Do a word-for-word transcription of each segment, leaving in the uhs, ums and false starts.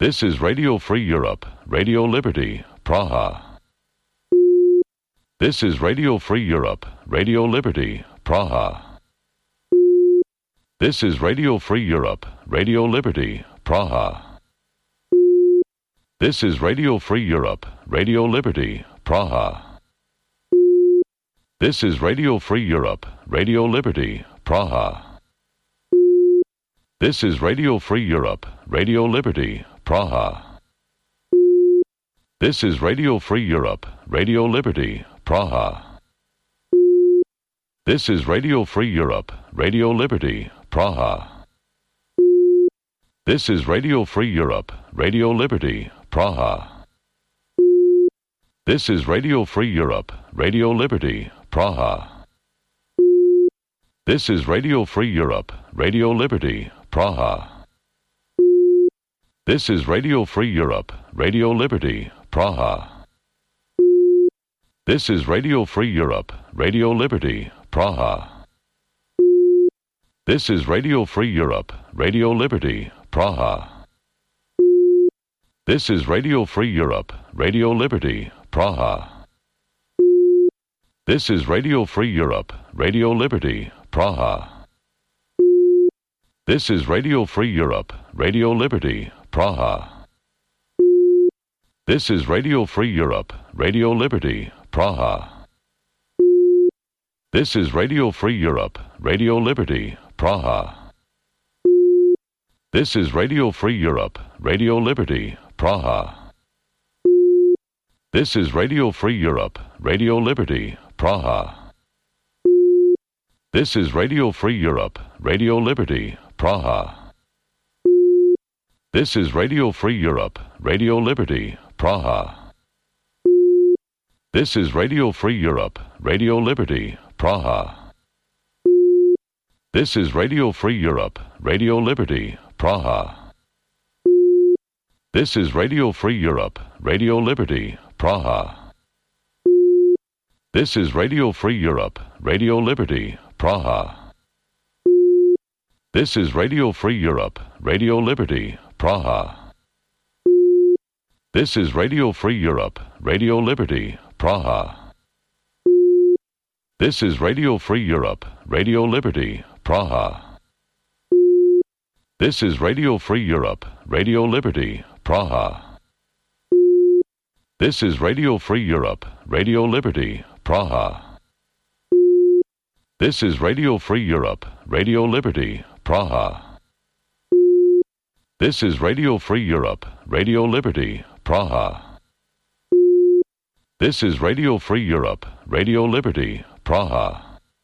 This is Radio Free Europe, Radio Liberty, Praha. This is Radio Free Europe, Radio Liberty, Praha. This is Radio Free Europe, Radio Liberty, Praha. This is Radio Free Europe, Radio Liberty, Praha. This is Radio Free Europe, Radio Liberty, Praha. This is Radio Free Europe, Radio Liberty, Praha. This is Radio Free Europe, Radio Liberty, Praha. This is Radio Free Europe, Radio Liberty, Praha. This is Radio Free Europe, Radio Liberty, Praha. This is Radio Free Europe, Radio Liberty, Praha. This is Radio Free Europe, Radio Liberty, Praha. This is Radio Free Europe, Radio Liberty, Praha. This is Radio Free Europe, Radio Liberty, Praha. This is Radio Free Europe, Radio Liberty, Praha. This is Radio Free Europe, Radio Liberty, Praha. This is Radio Free Europe, Radio Liberty, Praha. This is Radio Free Europe, Radio Liberty, Praha. This is Radio Free Europe, Radio Liberty, Praha. This is Radio Free Europe, Radio Liberty, Praha. This is Radio Free Europe, Radio Liberty, Praha. This is Radio Free Europe, Radio Liberty, Praha. This is Radio Free Europe, Radio Liberty, Praha. This is Radio Free Europe, Radio Liberty, Praha. This is Radio Free Europe, Radio Liberty, Praha. This is Radio Free Europe, Radio Liberty, Praha. This is Radio Free Europe, Radio Liberty, Praha. This is Radio Free Europe, Radio Liberty, Praha. This is Radio Free Europe, Radio Liberty, Praha. This is Radio Free Europe, Radio Liberty, Praha. This is Radio Free Europe, Radio Liberty, Praha. This is Radio Free Europe, Radio Liberty, Praha. This is Radio Free Europe, Radio Liberty, Praha. This is Radio Free Europe, Radio Liberty, Praha. This is Radio Free Europe, Radio Liberty, Praha. This is Radio Free Europe, Radio Liberty, Praha.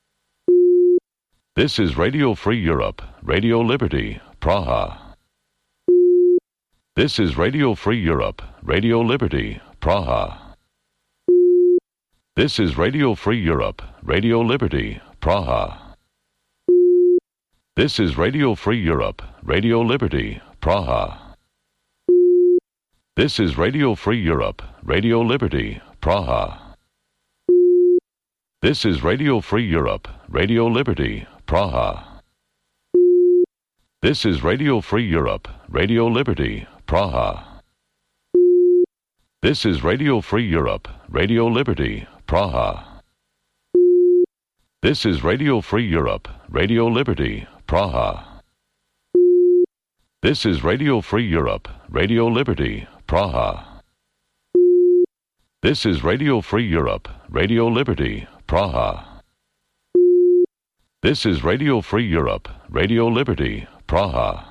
This is Radio Free Europe, Radio Liberty, Praha. This is Radio Free Europe, Radio Liberty, Praha. This is Radio Free Europe, Radio Liberty, Praha. This is Radio Free Europe, Radio Liberty, Praha. This is Radio Free Europe, Radio Liberty, Praha. This is Radio Free Europe, Radio Liberty, Praha. This is Radio Free Europe, Radio Liberty, Praha. This is Radio Free Europe, Radio Liberty, Praha. This is Radio Free Europe, Radio Liberty, Praha. This is Radio Free Europe, Radio Liberty, Praha. This is Radio Free Europe, Radio Liberty, Praha. This is Radio Free Europe, Radio Liberty, Praha.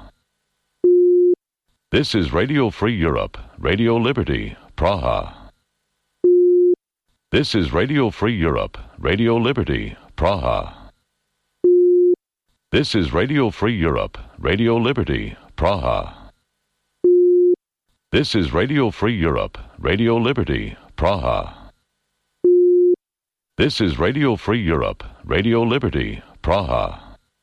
This is Radio Free Europe, Radio Liberty, Praha. This is Radio Free Europe, Radio Liberty, Praha. This is Radio Free Europe, Radio Liberty, Praha. This is Radio Free Europe, Radio Liberty, Praha. This is Radio Free Europe, Radio Liberty, Praha.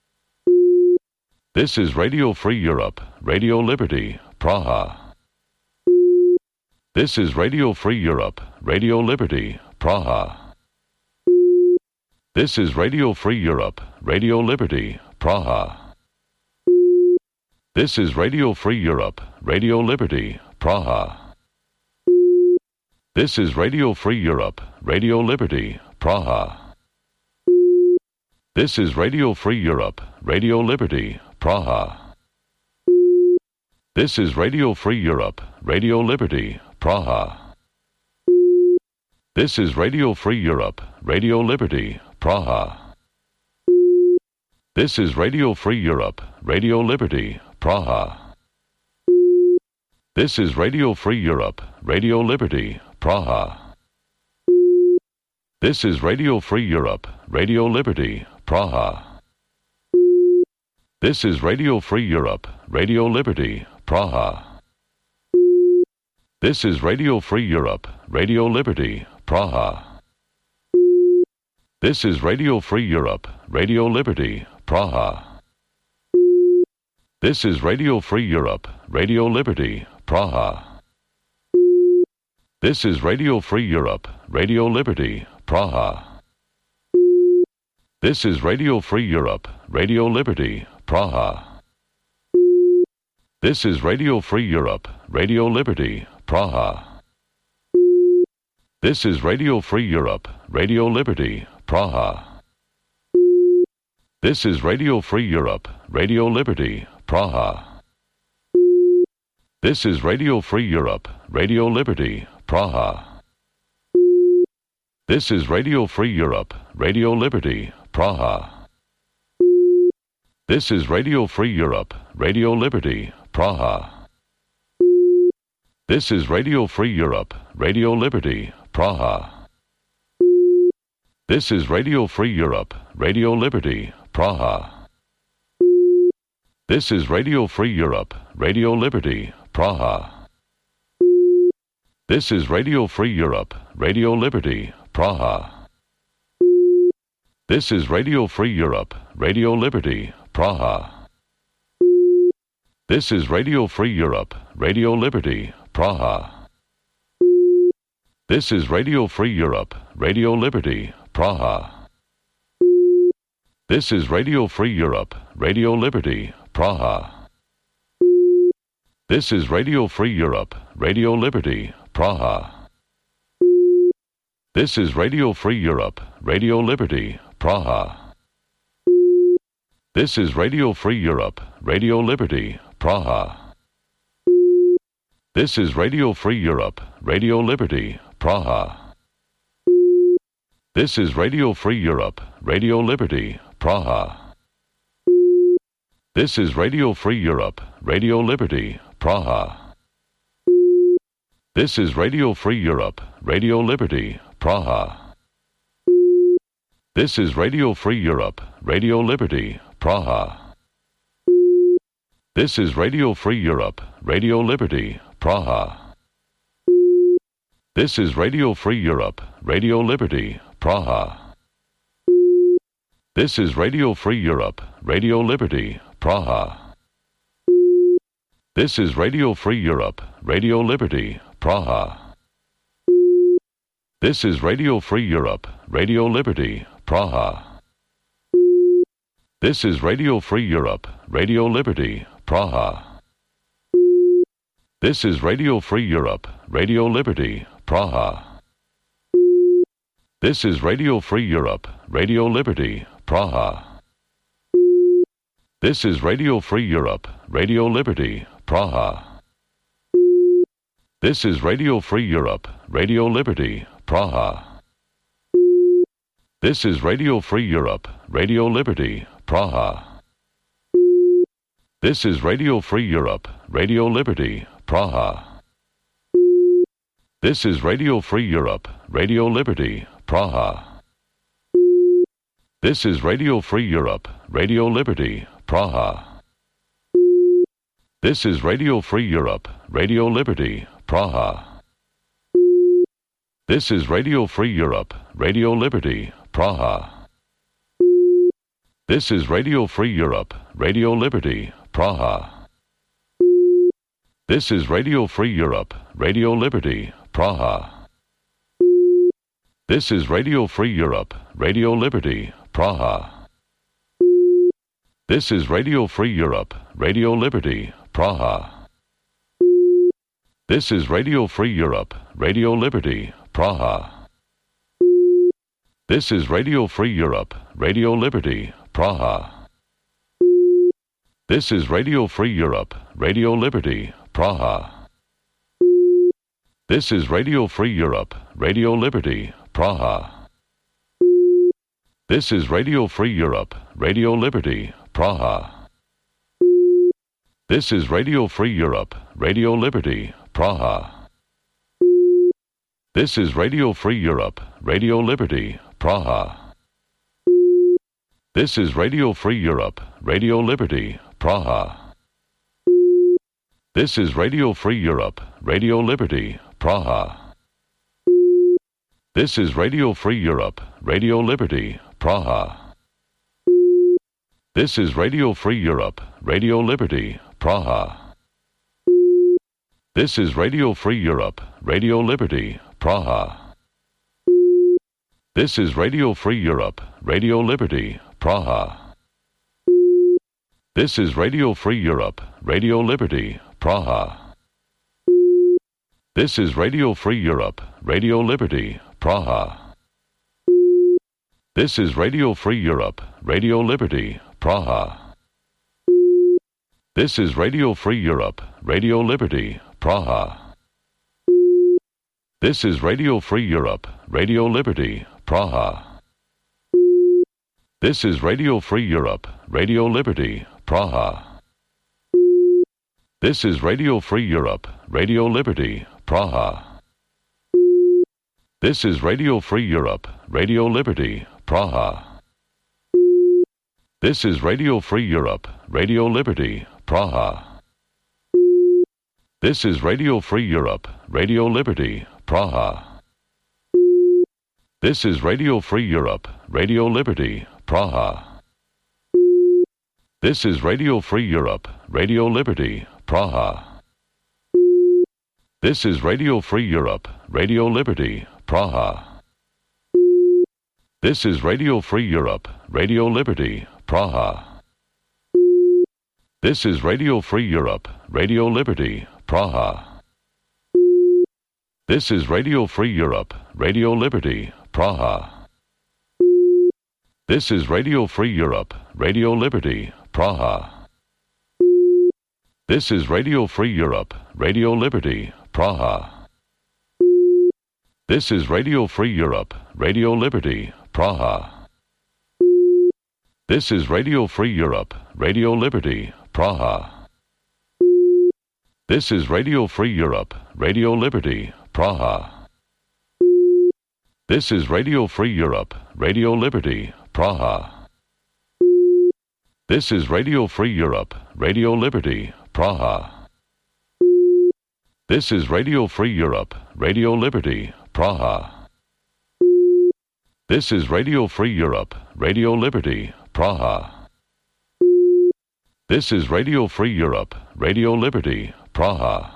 This is Radio Free Europe, Radio Liberty, Praha. This is Radio Free Europe, Radio Liberty, Praha. This is Radio Free Europe, Radio Liberty, Praha. This is Radio Free Europe, Radio Liberty, Praha. This is Radio Free Europe, Radio Liberty, Praha. This is Radio Free Europe, Radio Liberty, Praha. This is Radio Free Europe, Radio Liberty, Praha. This is Radio Free Europe, Radio Liberty, Praha. This is Radio Free Europe, Radio Liberty, Praha. This is Radio Free Europe, Radio Liberty, Praha. This is Radio Free Europe, Radio Liberty, Praha. This is Radio Free Europe, Radio Liberty, Praha. This is Radio Free Europe, Radio Liberty, Praha. This is Radio Free Europe, Radio Liberty, Praha. This is Radio Free Europe, Radio Liberty, Praha. This is Radio Free Europe, Radio Liberty, Praha. This is Radio Free Europe, Radio Liberty, Praha. This is Radio Free Europe, Radio Liberty, Praha. This is Radio Free Europe, Radio Liberty, Praha. This is Radio Free Europe, Radio Liberty, Praha. This is Radio Free Europe, Radio Liberty, Praha. This is Radio Free Europe, Radio Liberty, Praha. This is Radio Free Europe, Radio Liberty, Praha. This is Radio Free Europe, Radio Liberty, Praha. This is Radio Free Europe, Radio Liberty, Praha. This is Radio Free Europe, Radio Liberty, Praha. This is Radio Free Europe, Radio Liberty, Praha. This is Radio Free Europe, Radio Liberty, Praha. This is Radio Free Europe, Radio Liberty, Praha. This is Radio Free Europe, Radio Liberty, Praha. This is Radio Free Europe, Radio Liberty, Praha. This is Radio Free Europe, Radio Liberty, Praha. This is Radio Free Europe, Radio Liberty, Praha. This is Radio Free Europe, Radio Liberty, Praha. This is Radio Free Europe, Radio Liberty, Praha. This is Radio Free Europe, Radio Liberty, Praha. This is Radio Free Europe, Radio Liberty, Praha. This is Radio Free Europe, Radio Liberty, Praha. This is Radio Free Europe, Radio Liberty, Praha. This is Radio Free Europe, Radio Liberty, Praha. This is Radio Free Europe, Radio Liberty, Praha. This is Radio Free Europe, Radio Liberty, Praha. This is Radio Free Europe, Radio Liberty, Praha. This is Radio Free Europe, Radio Liberty, Praha. This is Radio Free Europe, Radio Liberty, Praha. This is Radio Free Europe, Radio Liberty, Praha. This is Radio Free Europe, Radio Liberty, Praha. This is Radio Free Europe, Radio Liberty, Praha. This is Radio Free Europe, Radio Liberty, Praha. This is Radio Free Europe, Radio Liberty, Praha. This is Radio Free Europe, Radio Liberty, Praha. This is Radio Free Europe, Radio Liberty, Praha. This is Radio Free Europe, Radio Liberty, Praha. This is Radio Free Europe, Radio Liberty, Praha. This is Radio Free Europe, Radio Liberty, Praha. This is Radio Free Europe, Radio Liberty, Praha. This is Radio Free Europe, Radio Liberty, Praha. This is Radio Free Europe, Radio Liberty, Praha. This is Radio Free Europe, Radio Liberty, Praha. This is Radio Free Europe, Radio Liberty, Praha. This is Radio Free Europe, Radio Liberty, Praha. This is Radio Free Europe, Radio Liberty, Praha. This is Radio Free Europe, Radio Liberty, Praha. This is Radio Free Europe, Radio Liberty, Praha. This is Radio Free Europe, Radio Liberty, Praha. This is Radio Free Europe, Radio Liberty, Praha. This is Radio Free Europe, Radio Liberty, Praha. This is Radio Free Europe, Radio Liberty, Praha. This is Radio Free Europe, Radio Liberty, Praha. This is Radio Free Europe, Radio Liberty, Praha. This is Radio Free Europe, Radio Liberty, Praha. This is Radio Free Europe, Radio Liberty, Praha. This is Radio Free Europe, Radio Liberty, Praha. This is Radio Free Europe, Radio Liberty, Praha. This is Radio Free Europe, Radio Liberty, Praha. This is Radio Free Europe, Radio Liberty, Praha. This is Radio Free Europe, Radio Liberty, Praha. This is Radio Free Europe, Radio Liberty, Praha. This is Radio Free Europe, Radio Liberty, Praha. This is Radio Free Europe, Radio Liberty, Praha. This is Radio Free Europe, Radio Liberty, Praha. This is Radio Free Europe, Radio Liberty, Praha. This is Radio Free Europe, Radio Liberty, Praha. This is Radio Free Europe, Radio Liberty, Praha. This is Radio Free Europe, Radio Liberty, Praha. This is Radio Free Europe, Radio Liberty, Praha. This is Radio Free Europe, Radio Liberty, Praha. This is Radio Free Europe, Radio Liberty, Praha. This is Radio Free Europe, Radio Liberty, Praha. This is Radio Free Europe, Radio Liberty, Praha. This is Radio Free Europe, Radio Liberty, Praha. This is Radio Free Europe, Radio Liberty, Praha. This is Radio Free Europe, Radio Liberty, Praha. This is Radio Free Europe, Radio Liberty, Praha. This is Radio Free Europe, Radio Liberty, Praha. This is Radio Free Europe, Radio Liberty, Praha. This is Radio Free Europe, Radio Liberty, Praha. This is Radio Free Europe, Radio Liberty, Praha.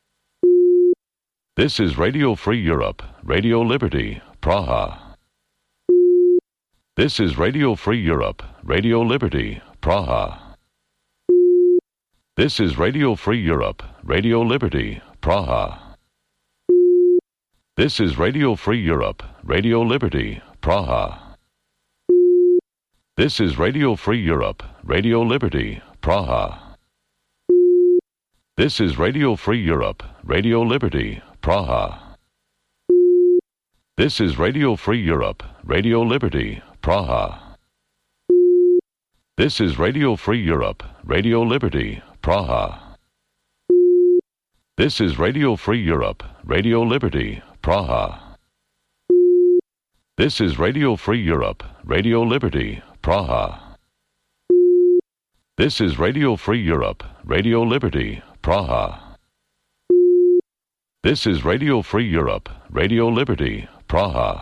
This is Radio Free Europe, Radio Liberty, Praha. This is Radio Free Europe, Radio Liberty, Praha. This is Radio Free Europe, Radio Liberty, Praha. This is Radio Free Europe, Radio Liberty, Praha. This is Radio Free Europe, Radio Liberty, Praha. This is Radio Free Europe, Radio Liberty, Praha. This is Radio Free Europe, Radio Liberty, Praha. This is Radio Free Europe, Radio Liberty, Praha. This is Radio Free Europe, Radio Liberty, Praha. This is Radio Free Europe, Radio Liberty, Praha. This is Radio Free Europe, Radio Liberty, Praha. This is Radio Free Europe, Radio Liberty, Praha.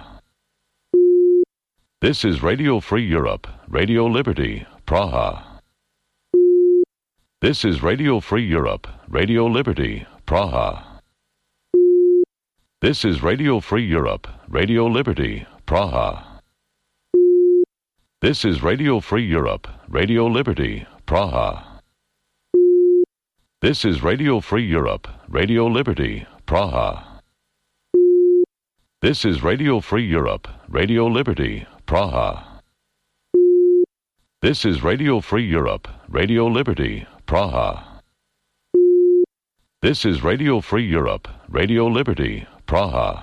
This is Radio Free Europe, Radio Liberty, Praha. This is Radio Free Europe, Radio Liberty, Praha. This is Radio Free Europe, Radio Liberty, Praha. This is Radio Free Europe, Radio Liberty, Praha. This is Radio Free Europe, Radio Liberty, Praha. This is Radio Free Europe, Radio Liberty, Praha. This is Radio Free Europe, Radio Liberty, Praha. This is Radio Free Europe, Radio Liberty, Praha.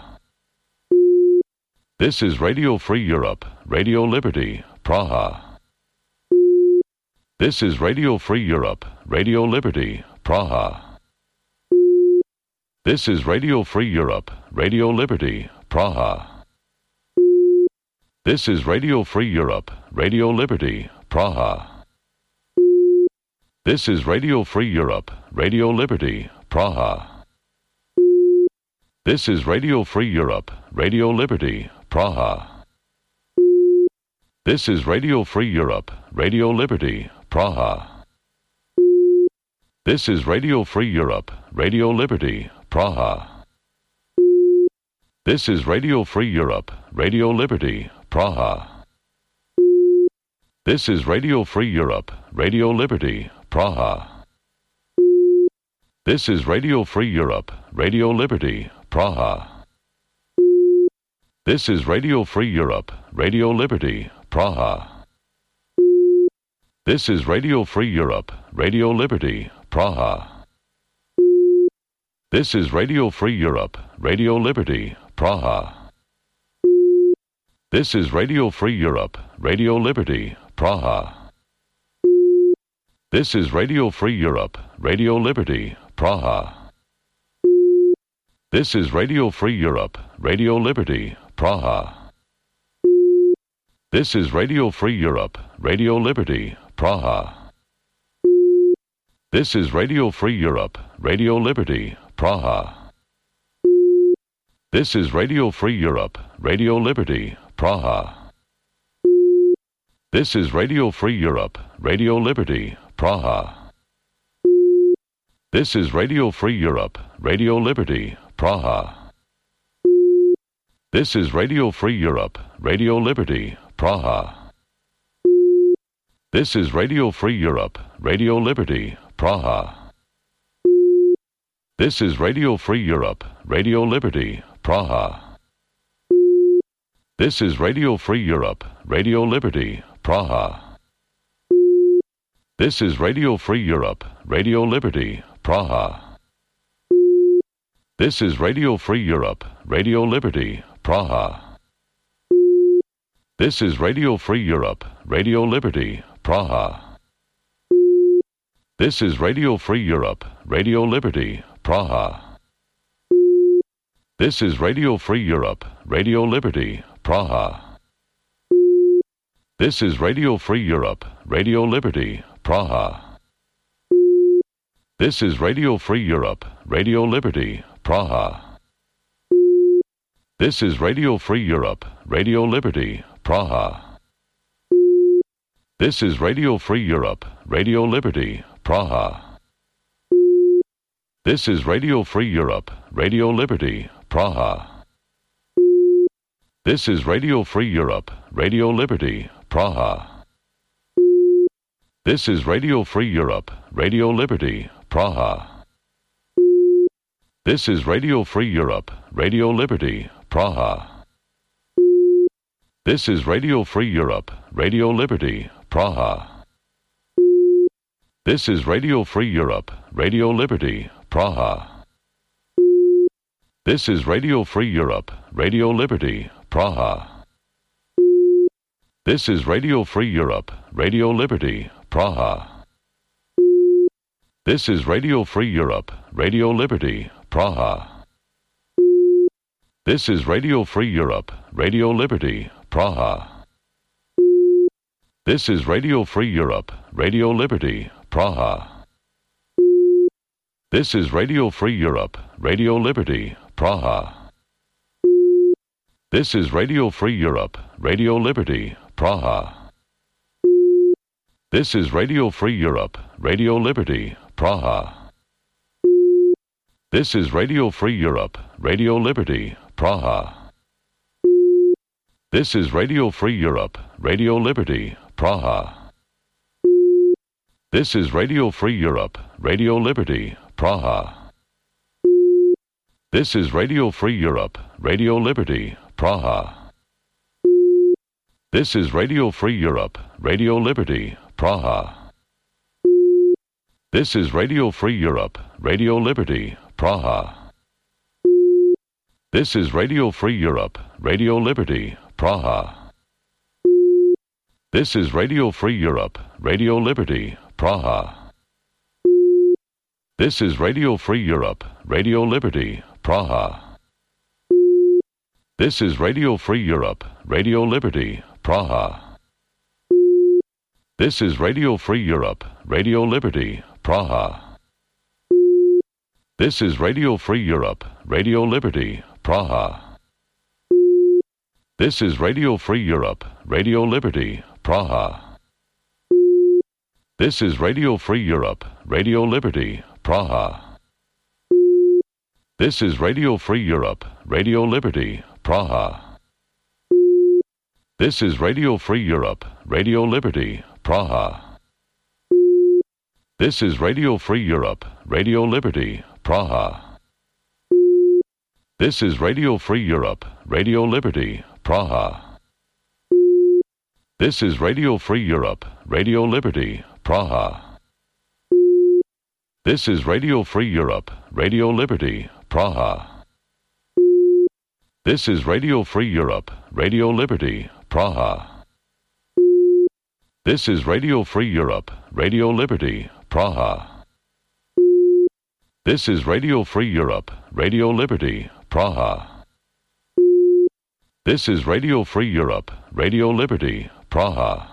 This is Radio Free Europe, Radio Liberty, Praha. This is Radio Free Europe, Radio Liberty, Praha. This is Radio Free Europe, Radio Liberty, Praha. This is Radio Free Europe, Radio Liberty, Praha. This is Radio Free Europe, Radio Liberty, Praha. This is Radio Free Europe, Radio Liberty, Praha. This is Radio Free Europe, Radio Liberty, Praha. This is Radio Free Europe, Radio Liberty, Praha. This is Radio Free Europe, Radio Liberty, Praha. This is Radio Free Europe, Radio Liberty, Praha. This is Radio Free Europe, Radio Liberty, Praha. This is Radio Free Europe, Radio Liberty, Praha. This is Radio Free Europe, Radio Liberty, Praha. This is Radio Free Europe, Radio Liberty, Praha. This is Radio Free Europe, Radio Liberty, Praha. This is Radio Free Europe, Radio Liberty, Praha. This is Radio Free Europe, Radio Liberty, Praha. This is Radio Free Europe, Radio Liberty, Praha. This is Radio Free Europe, Radio Liberty, Praha. This is Radio Free Europe, Radio Liberty, Praha. This is Radio Free Europe, Radio Liberty, Praha. This is Radio Free Europe, Radio Liberty, Praha. This is Radio Free Europe, Radio Liberty, Praha. This is Radio Free Europe, Radio Liberty, Praha. This is Radio Free Europe, Radio Liberty, Praha. This is Radio Free Europe, Radio Liberty, Praha. This is Radio Free Europe, Radio Liberty, Praha. This is Radio Free Europe, Radio Liberty, Praha. This is Radio Free Europe, Radio Liberty, Praha. This is Radio Free Europe, Radio Liberty, Praha. This is Radio Free Europe, Radio Liberty, Praha. This is Radio Free Europe, Radio Liberty, Praha. This is Radio Free Europe, Radio Liberty, Praha. This is Radio Free Europe, Radio Liberty, Praha. This is Radio Free Europe, Radio Liberty, Praha. This is Radio Free Europe, Radio Liberty, Praha. This is Radio Free Europe, Radio Liberty, Praha. This is Radio Free Europe, Radio Liberty, Praha. This is Radio Free Europe, Radio Liberty, Praha. This is Radio Free Europe, Radio Liberty, Praha. This is Radio Free Europe, Radio Liberty, Praha. This is Radio Free Europe, Radio Liberty, Praha. This is Radio Free Europe, Radio Liberty, Praha. This is Radio Free Europe, Radio Liberty, Praha. This is Radio Free Europe, Radio Liberty, Praha. This is Radio Free Europe, Radio Liberty, Praha. This is Radio Free Europe, Radio Liberty, Praha. This is Radio Free Europe, Radio Liberty, Praha. This is Radio Free Europe, Radio Liberty, Praha. This is Radio Free Europe, Radio Liberty, Praha. This is Radio Free Europe, Radio Liberty, Praha. This is Radio Free Europe, Radio Liberty, Praha. This is Radio Free Europe, Radio Liberty, Praha. This is Radio Free Europe, Radio Liberty, Praha. This is Radio Free Europe, Radio Liberty, Praha. This is Radio Free Europe, Radio Liberty, Praha. This is Radio Free Europe, Radio Liberty, Praha. This is Radio Free Europe, Radio Liberty, Praha. This is Radio Free Europe, Radio Liberty, Praha. This is Radio Free Europe, Radio Liberty, Praha. This is Radio Free Europe, Radio Liberty, Praha. This is Radio Free Europe, Radio Liberty, Praha. This is Radio Free Europe, Radio Liberty, Praha. This is Radio Free Europe, Radio Liberty, Praha. This is Radio Free Europe, Radio Liberty, Praha. This is Radio Free Europe, Radio Liberty, Praha. This is Radio Free Europe, Radio Liberty, Praha. This is Radio Free Europe, Radio Liberty, Praha. This is Radio Free Europe, Radio Liberty, Praha. This is Radio Free Europe, Radio Liberty, Praha. This is Radio Free Europe, Radio Liberty, Praha. This is Radio Free Europe, Radio Liberty, Praha. This is Radio Free Europe, Radio Liberty, Praha.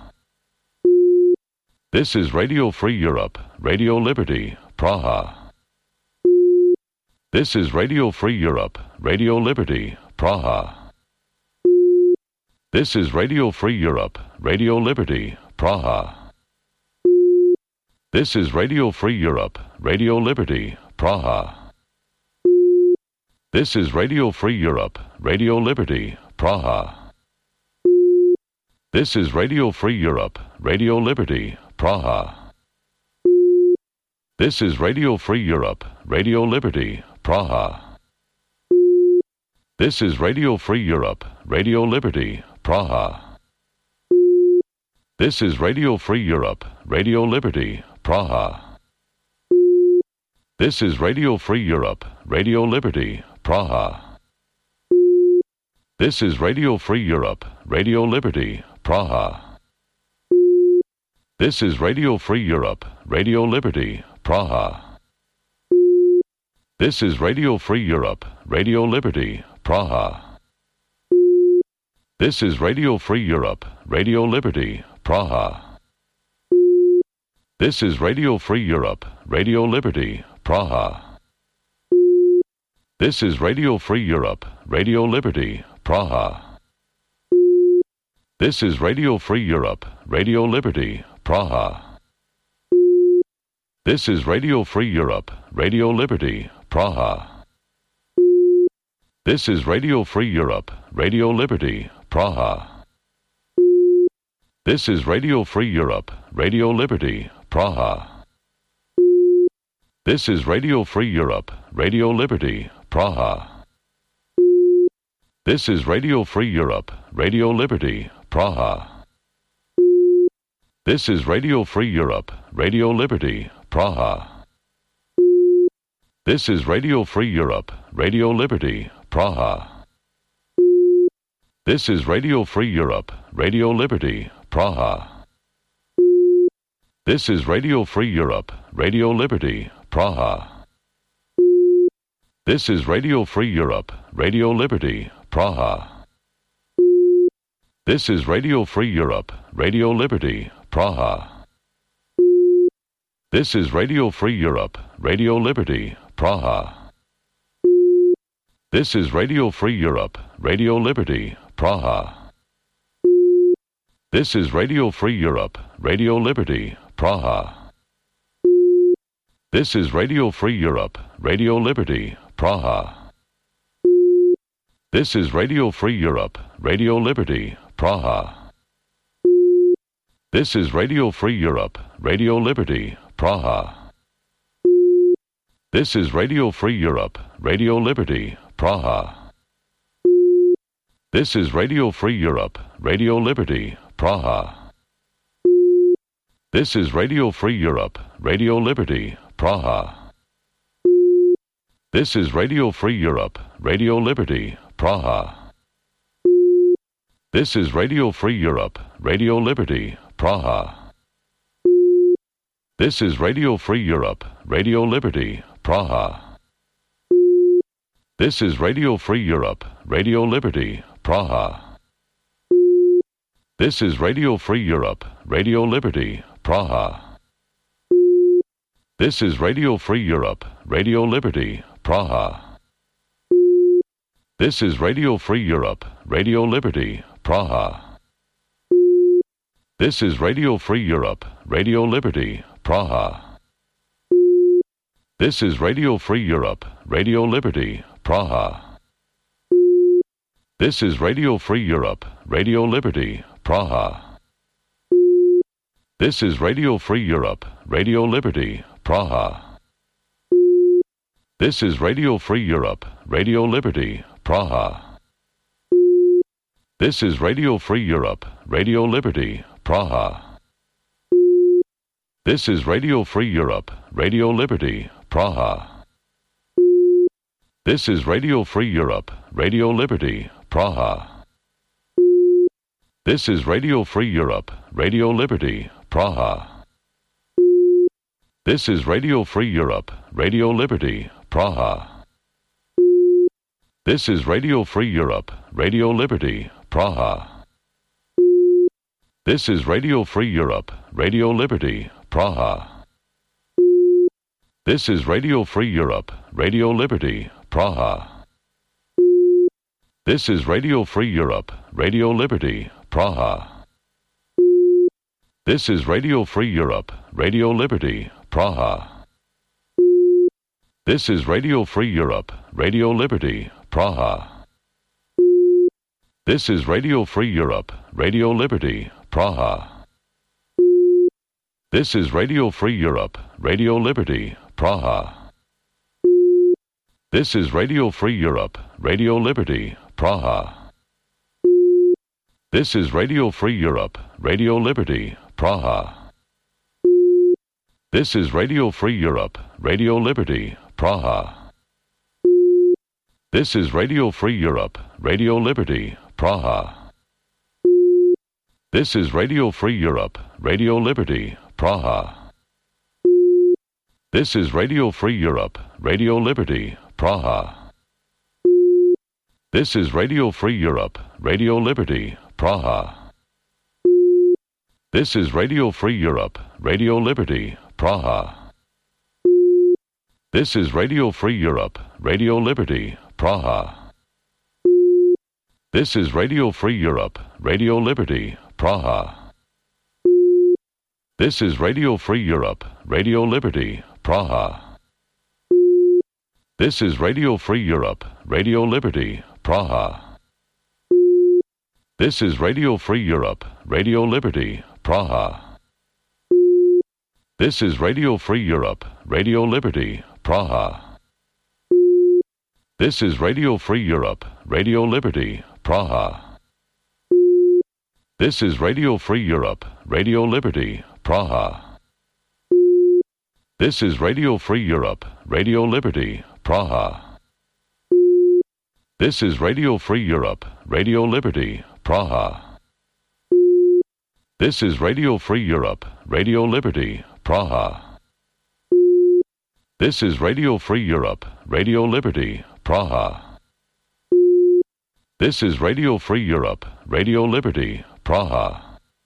This is Radio Free Europe, Radio Liberty, Praha. This is Radio Free Europe, Radio Liberty, Praha. This is Radio Free Europe, Radio Liberty, Praha. This is Radio Free Europe, Radio Liberty, Praha. This is Radio Free Europe, Radio Liberty, Praha. This is Radio Free Europe, Radio Liberty, Praha. This is Radio Free Europe, Radio Liberty, Praha. This is Radio Free Europe, Radio Liberty, Praha. This is Radio Free Europe, Radio Liberty, Praha. This is Radio Free Europe, Radio Liberty, Praha. This is Radio Free Europe, Radio Liberty, Praha. This is Radio Free Europe, Radio Liberty, Praha. This is Radio Free Europe, Radio Liberty, Praha. This is Radio Free Europe, Radio Liberty, Praha. This is Radio Free Europe, Radio Liberty, Praha. This is Radio Free Europe, Radio Liberty, Praha. This is Radio Free Europe, Radio Liberty, Praha. This is Radio Free Europe, Radio Liberty, Praha. This is Radio Free Europe, Radio Liberty, Praha. This is Radio Free Europe, Radio Liberty, Praha. This is Radio Free Europe, Radio Liberty, Praha. This is Radio Free Europe, Radio Liberty, Praha. This is Radio Free Europe, Radio Liberty, Praha. This is Radio Free Europe, Radio Liberty, Praha. This is Radio Free Europe, Radio Liberty, Praha. This is Radio Free Europe, Radio Liberty, Praha. This is Radio Free Europe, Radio Liberty, Praha. This is Radio Free Europe, Radio Liberty, Praha. This is Radio Free Europe, Radio Liberty, Praha. This is Radio Free Europe, Radio Liberty, Praha. This is Radio Free Europe, Radio Liberty, Praha. This is Radio Free Europe, Radio Liberty, Praha. This is Radio Free Europe, Radio Liberty, Praha. This is Radio Free Europe, Radio Liberty, Praha. This is Radio Free Europe, Radio Liberty, Praha. This is Radio Free Europe, Radio Liberty, Praha. This is Radio Free Europe, Radio Liberty, Praha. This is Radio Free Europe, Radio Liberty, Praha. This is Radio Free Europe, Radio Liberty, Praha. This is Radio Free Europe, Radio Liberty, Praha. This is Radio Free Europe, Radio Liberty, Praha. This is Radio Free Europe, Radio Liberty, Praha. This is Radio Free Europe, Radio Liberty, Praha. This is Radio Free Europe, Radio Liberty, Praha. This is Radio Free Europe, Radio Liberty, Praha. This is Radio Free Europe, Radio Liberty, Praha. This is Radio Free Europe, Radio Liberty, Praha. This is Radio Free Europe, Radio Liberty, Praha. This is Radio Free Europe, Radio Liberty, Praha. This is Radio Free Europe, Radio Liberty, Praha. This is Radio Free Europe, Radio Liberty, Praha. This is Radio Free Europe, Radio Liberty, Praha. This is Radio Free Europe, Radio Liberty, Praha. This is Radio Free Europe, Radio Liberty, Praha. This is Radio Free Europe, Radio Liberty, Praha. This is Radio Free Europe, Radio Liberty, Praha. This is Radio Free Europe, Radio Liberty, Praha. This is Radio Free Europe, Radio Liberty, Praha. This is Radio Free Europe, Radio Liberty, Praha. This is Radio Free Europe, Radio Liberty, Praha. This is Radio Free Europe, Radio Liberty, Praha. This is Radio Free Europe, Radio Liberty, Praha. This is Radio Free Europe, Radio Liberty, Praha. This is Radio Free Europe, Radio Liberty, Praha. This is Radio Free Europe, Radio Liberty, Praha. This is Radio Free Europe, Radio Liberty, Praha. This is Radio Free Europe, Radio Liberty, Praha. This is Radio Free Europe, Radio Liberty, Praha. This is Radio Free Europe, Radio Liberty, Praha. This is Radio Free Europe, Radio Liberty, Praha. This is Radio Free Europe, Radio Liberty, Praha. This is Radio Free Europe, Radio Liberty, Praha. This is Radio Free Europe, Radio Liberty, Praha. This is Radio Free Europe, Radio Liberty, Praha. This is Radio Free Europe, Radio Liberty, Praha. This is Radio Free Europe, Radio Liberty, Praha. This is Radio Free Europe, Radio Liberty, Praha. This is Radio Free Europe, Radio Liberty, Praha. This is Radio Free Europe, Radio Liberty, Praha. This is Radio Free Europe, Radio Liberty, Praha. This is Radio Free Europe, Radio Liberty, Praha. This is Radio Free Europe, Radio Liberty, Praha. This is Radio Free Europe, Radio Liberty, Praha.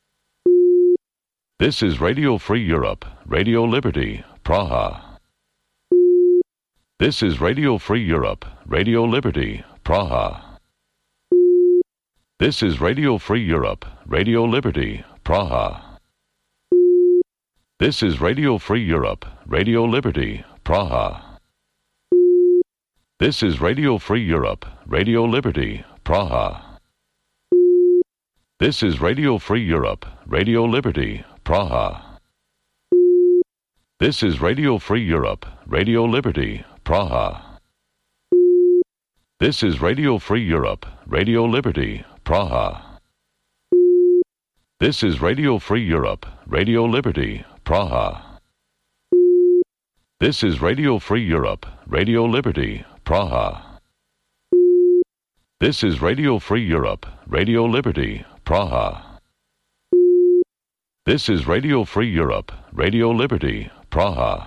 This is Radio Free Europe, Radio Liberty, Praha. This is Radio Free Europe, Radio Liberty, Praha. This is Radio Free Europe, Radio Liberty, Praha. This is Radio Free Europe, Radio Liberty, Praha. This is Radio Free Europe, Radio Liberty, Praha. This is Radio Free Europe, Radio Liberty, Praha. This is Radio Free Europe, Radio Liberty, Praha. This is Radio Free Europe, Radio Liberty, Praha. This is Radio Free Europe, Radio Liberty, Praha. This is Radio Free Europe, Radio Liberty, Praha. This is Radio Free Europe, Radio Liberty, Praha. This is Radio Free Europe, Radio Liberty, Praha.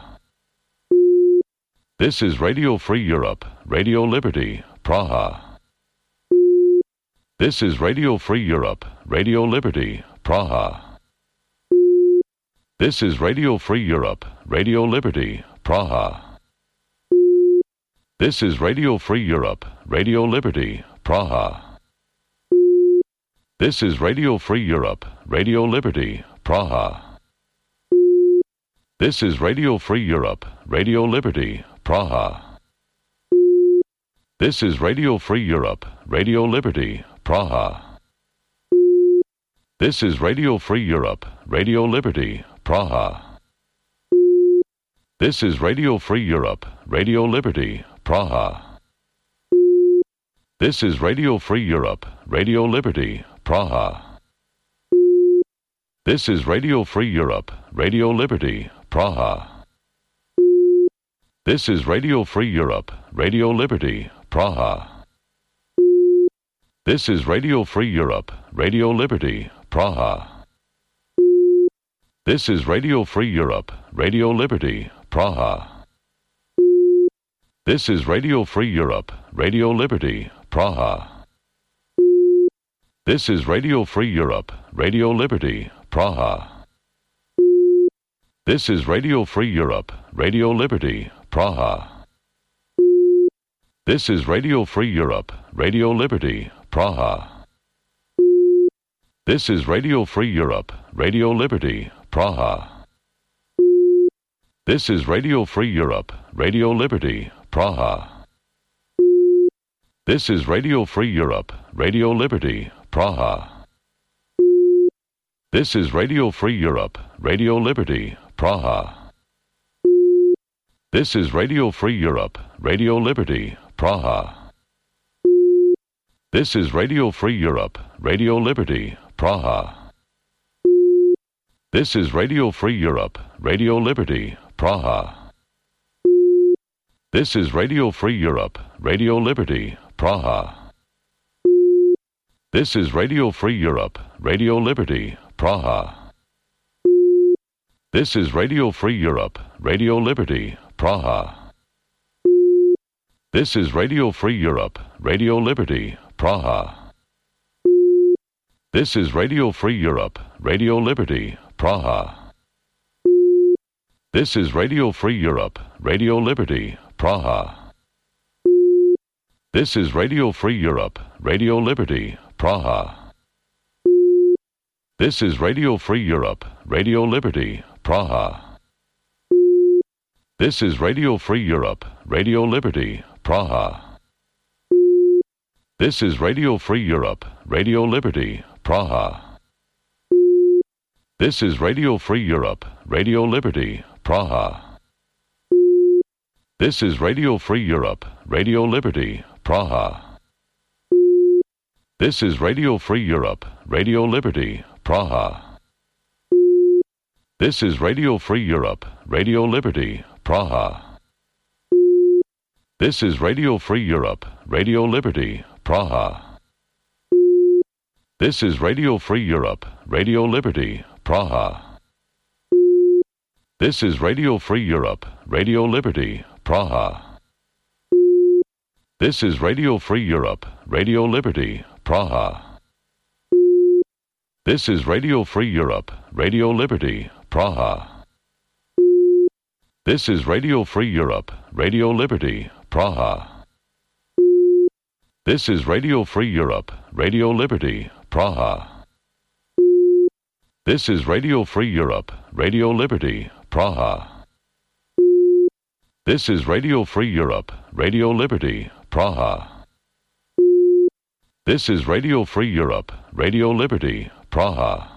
This is Radio Free Europe, Radio Liberty, Praha. This is Radio Free Europe, Radio Liberty, Praha. This is Radio Free Europe, Radio Liberty, Praha. This is Radio Free Europe, Radio Liberty, Praha. This is Radio Free Europe, Radio Liberty, Praha. This is Radio Free Europe, Radio Liberty, Praha. This is Radio Free Europe, Radio Liberty, Praha. This is Radio Free Europe, Radio Liberty, Praha. This is Radio Free Europe, Radio Liberty, Praha. This is Radio Free Europe, Radio Liberty, Praha. This is Radio Free Europe, Radio Liberty, Praha. This is Radio Free Europe, Radio Liberty, Praha. This is Radio Free Europe, Radio Liberty, Praha. This is Radio Free Europe, Radio Liberty, Praha. This is Radio Free Europe, Radio Liberty, Praha. This is Radio Free Europe, Radio Liberty, Praha. This is Radio Free Europe, Radio Liberty, Praha. This is Radio Free Europe, Radio Liberty, Praha. This is Radio Free Europe, Radio Liberty, Praha. This is Radio Free Europe, Radio Liberty, Praha. This is Radio Free Europe, Radio Liberty, Praha. This is Radio Free Europe, Radio Liberty, Praha. This is Radio Free Europe, Radio Liberty, Praha. This is Radio Free Europe, Radio Liberty, Praha. This is Radio Free Europe, Radio Liberty, Praha. This is Radio Free Europe, Radio Liberty, Praha. This is Radio Free Europe, Radio Liberty, Praha. This is Radio Free Europe, Radio Liberty, Praha. This is Radio Free Europe, Radio Liberty, Praha. This is Radio Free Europe, Radio Liberty, Praha. This is Radio Free Europe, Radio Liberty, Praha. This is Radio Free Europe, Radio Liberty, Praha. This is Radio Free Europe, Radio Liberty, Praha. This is Radio Free Europe, Radio Liberty, Praha. This is Radio Free Europe, Radio Liberty, Praha. This is Radio Free Europe, Radio Liberty, Praha. This is Radio Free Europe, Radio Liberty, Praha. This is Radio Free Europe, Radio Liberty, Praha. This is Radio Free Europe, Radio Liberty, Praha. This is Radio Free Europe, Radio Liberty, Praha. This is Radio Free Europe, Radio Liberty, Praha. This is Radio Free Europe, Radio Liberty, Praha. This is Radio Free Europe, Radio Liberty, Praha. This is Radio Free Europe, Radio Liberty, Praha. This is Radio Free Europe, Radio Liberty, Praha. This is Radio Free Europe, Radio Liberty, Praha. This is Radio Free Europe, Radio Liberty, Praha. This is Radio Free Europe, Radio Liberty, Praha. This is Radio Free Europe, Radio Liberty, Praha.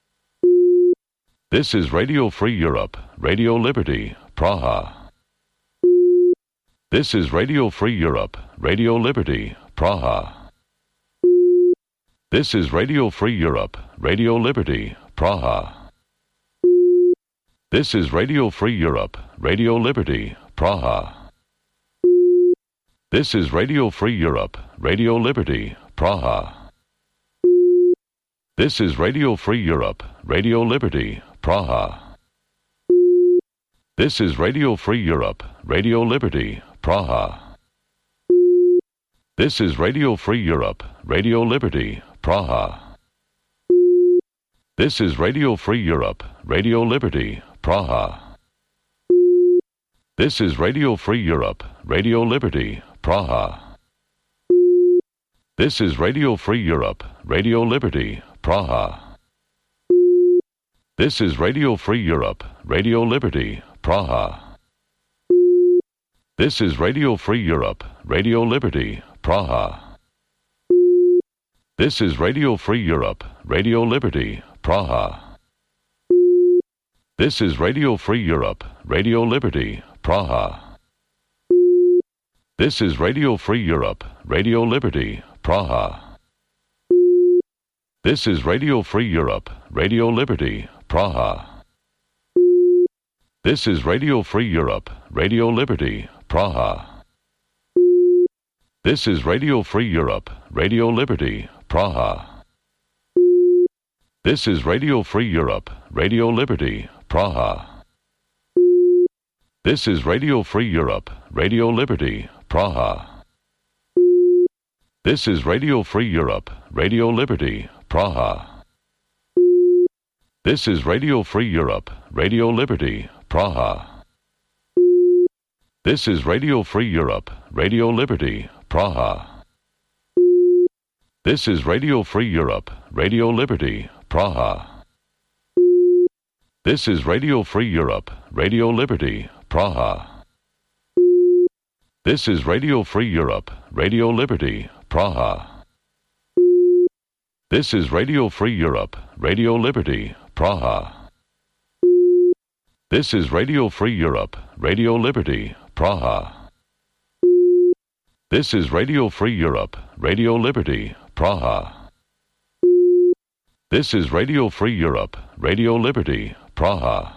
This is Radio Free Europe, Radio Liberty, Praha. This is Radio Free Europe, Radio Liberty, Praha. This is Radio Free Europe, Radio Liberty, Praha. This is Radio Free Europe, Radio Liberty, Praha. This is Radio Free Europe, Radio Liberty, Praha. This is Radio Free Europe, Radio Liberty, Praha. This is Radio Free Europe, Radio Liberty, Praha. This is Radio Free Europe, Radio Liberty, Praha. This is Radio Free Europe, Radio Liberty, Praha. This is Radio Free Europe, Radio Liberty, Praha. This is Radio Free Europe, Radio Liberty, Praha. This is Radio Free Europe, Radio Liberty, Praha. This is Radio Free Europe, Radio Liberty, Praha. This is Radio Free Europe, Radio Liberty, Praha. This is Radio Free Europe, Radio Liberty, Praha. This is Radio Free Europe, Radio Liberty, Praha. This is Radio Free Europe, Radio Liberty, Praha. This is Radio Free Europe, Radio Liberty, Praha. This is Radio Free Europe, Radio Liberty, Praha. This is Radio Free Europe, Radio Liberty, Praha. This is Radio Free Europe, Radio Liberty, Praha. This is Radio Free Europe, Radio Liberty, Praha. This is Radio Free Europe, Radio Liberty, Praha. This is Radio Free Europe, Radio Liberty, Praha. This is Radio Free Europe, Radio Liberty, Praha. This is Radio Free Europe, Radio Liberty, Praha. This is Radio Free Europe, Radio Liberty, Praha. This is Radio Free Europe, Radio Liberty, Praha. This is Radio Free Europe, Radio Liberty, Praha. This is Radio Free Europe, Radio Liberty, Praha. This is Radio Free Europe, Radio Liberty, Praha.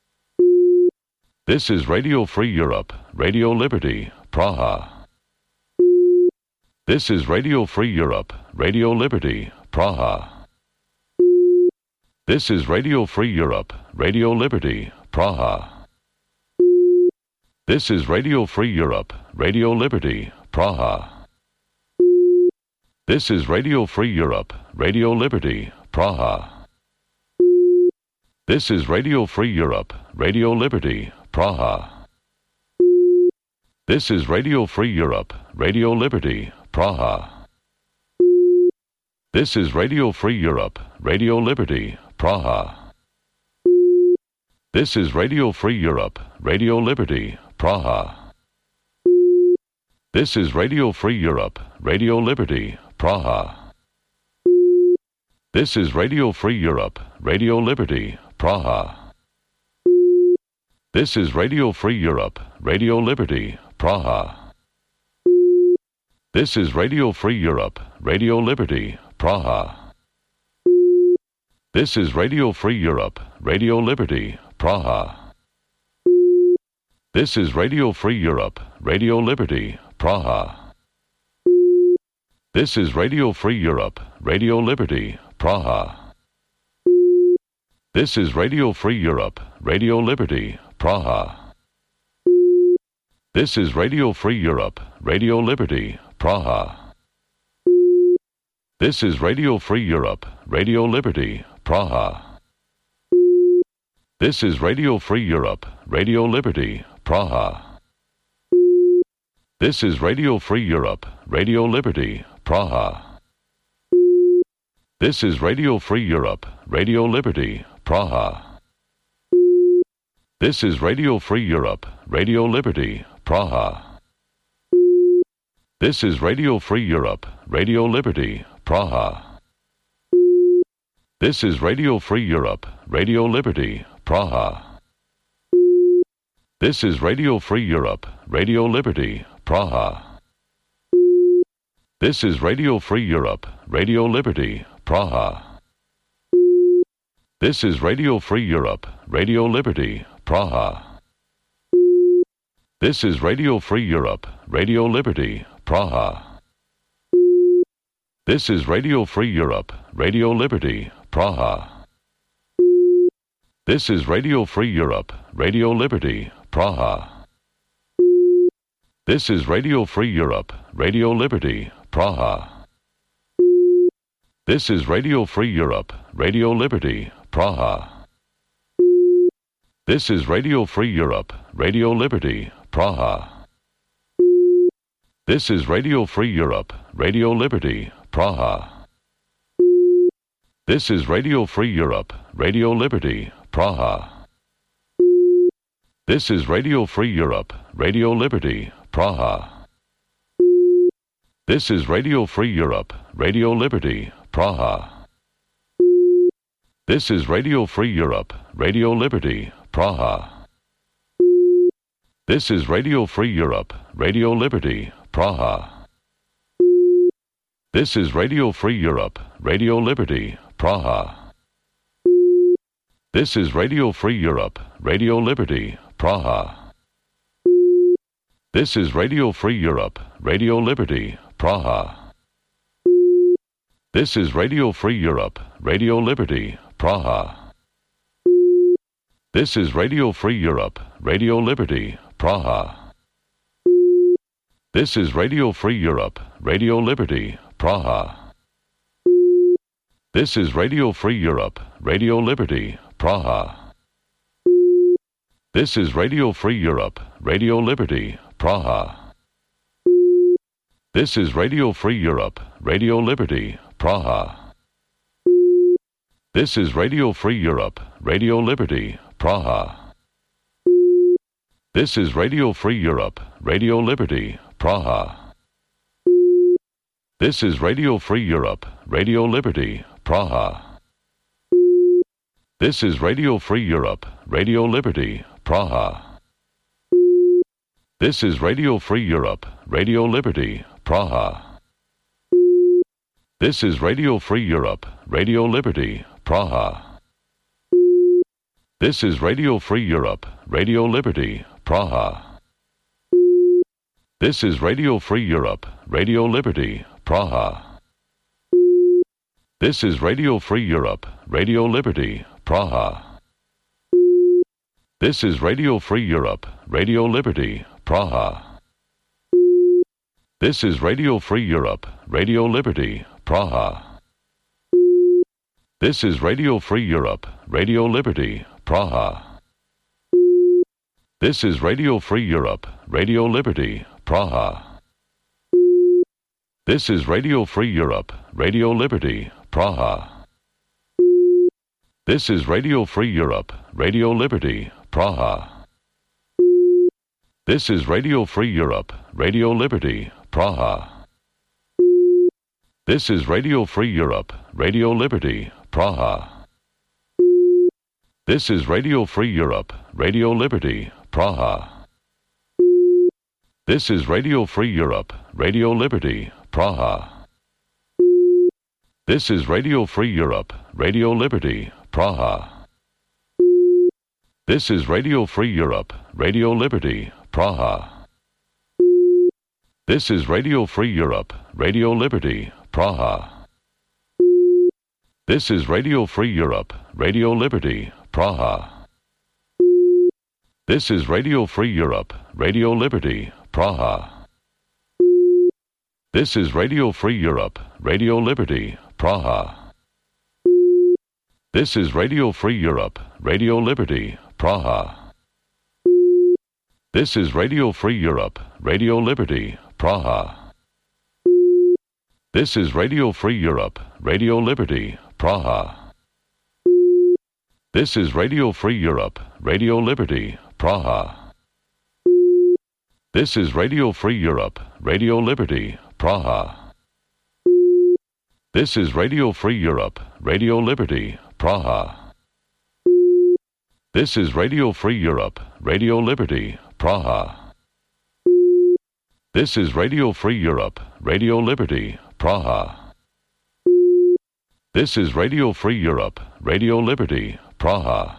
This is Radio Free Europe, Radio Liberty, Praha. This is Radio Free Europe, Radio Liberty, Praha. This is Radio Free Europe, Radio Liberty, Praha. This is Radio Free Europe, Radio Liberty, Praha. This is Radio Free Europe, Radio Liberty, Praha. This is Radio Free Europe, Radio Liberty, Praha. This is Radio Free Europe, Radio Liberty, Praha. This is Radio Free Europe, Radio Liberty, Praha. This is Radio Free Europe, Radio Liberty, Praha. This is Radio Free Europe, Radio Liberty, Praha. This is Radio Free Europe, Radio Liberty, Praha. This is Radio Free Europe, Radio Liberty, Praha. This is Radio Free Europe, Radio Liberty, Praha. This is Radio Free Europe, Radio Liberty, Praha. This is Radio Free Europe, Radio Liberty, Praha. This is Radio Free Europe, Radio Liberty, Praha. This is Radio Free Europe, Radio Liberty, Praha. This is Radio Free Europe, Radio Liberty, Praha. This is Radio Free Europe, Radio Liberty, Praha. This is Radio Free Europe, Radio Liberty, Praha. This is Radio Free Europe, Radio Liberty, Praha. This is Radio Free Europe, Radio Liberty, Praha. This is Radio Free Europe, Radio Liberty, Praha. This is Radio Free Europe, Radio Liberty, Praha. This is Radio Free Europe, Radio Liberty, Praha. This is Radio Free Europe, Radio Liberty, Praha. This is Radio Free Europe, Radio Liberty, Praha. This is Radio Free Europe, Radio Liberty, Praha. This is Radio Free Europe, Radio Liberty, Praha. This is Radio Free Europe, Radio Liberty, Praha. This is Radio Free Europe, Radio Liberty, Praha. This is Radio Free Europe, Radio Liberty, Praha. This is Radio Free Europe, Radio Liberty, Praha. This is Radio Free Europe, Radio Liberty, Praha. This is Radio Free Europe, Radio Liberty, Praha. This is Radio Free Europe, Radio Liberty, Praha. This is Radio Free Europe, Radio Liberty, Praha. This is Radio Free Europe, Radio Liberty, Praha. This is Radio Free Europe, Radio Liberty, Praha. This is Radio Free Europe, Radio Liberty, Praha. This is Radio Free Europe, Radio Liberty, Praha. This is Radio Free Europe, Radio Liberty, Praha. This is Radio Free Europe, Radio Liberty, Praha. This is Radio Free Europe, Radio Liberty, Praha. This is Radio Free Europe, Radio Liberty, Praha. This is Radio Free Europe, Radio Liberty, Praha. This is Radio Free Europe, Radio Liberty, Praha. This is Radio Free Europe, Radio Liberty, Praha. This is Radio Free Europe, Radio Liberty, Praha. This is Radio Free Europe, Radio Liberty, Praha. This is Radio Free Europe, Radio Liberty, Praha. This is Radio Free Europe, Radio Liberty, Praha. This is Radio Free Europe, Radio Liberty, Praha. This is Radio Free Europe, Radio Liberty, Praha. This is Radio Free Europe, Radio Liberty, Praha. This is Radio Free Europe, Radio Liberty, Praha. This is Radio Free Europe, Radio Liberty, Praha. This is Radio Free Europe, Radio Liberty, Praha. This is Radio Free Europe, Radio Liberty, Praha. This is Radio Free Europe, Radio Liberty, Praha. This is Radio Free Europe, Radio Liberty, Praha. This is Radio Free Europe, Radio Liberty, Praha. This is Radio Free Europe, Radio Liberty, Praha. This is Radio Free Europe, Radio Liberty, Praha. This is Radio Free Europe, Radio Liberty, Praha. This is Radio Free Europe, Radio Liberty, Praha. This is Radio Free Europe, Radio Liberty, Praha. This is Radio Free Europe, Radio Liberty, Praha. This is Radio Free Europe, Radio Liberty, Praha. This is Radio Free Europe, Radio Liberty, Praha. This is Radio Free Europe, Radio Liberty, Praha. This is Radio Free Europe, Radio Liberty, Praha. This is Radio Free Europe, Radio Liberty, Praha. This is Radio Free Europe, Radio Liberty, Praha. This is Radio Free Europe, Radio Liberty, Praha. This is Radio Free Europe, Radio Liberty, Praha. This is Radio Free Europe, Radio Liberty, Praha. This is Radio Free Europe, Radio Liberty, Praha. This is Radio Free Europe, Radio Liberty, Praha. This is Radio Free Europe, Radio Liberty, Praha. This is Radio Free Europe, Radio Liberty, Praha. This is Radio Free Europe, Radio Liberty, Praha. This is Radio Free Europe, Radio Liberty, Praha.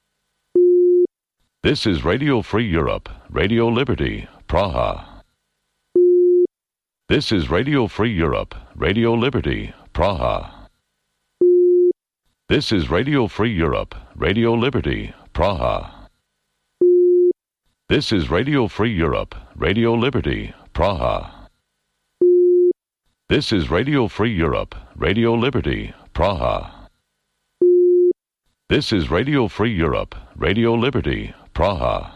This is Radio Free Europe, Radio Liberty, Praha. This is Radio Free Europe, Radio Liberty, Praha. This is Radio Free Europe, Radio Liberty, Praha. This is Radio Free Europe, Radio Liberty, Praha. This is Radio Free Europe, Radio Liberty, Praha. This is Radio Free Europe, Radio Liberty, Praha.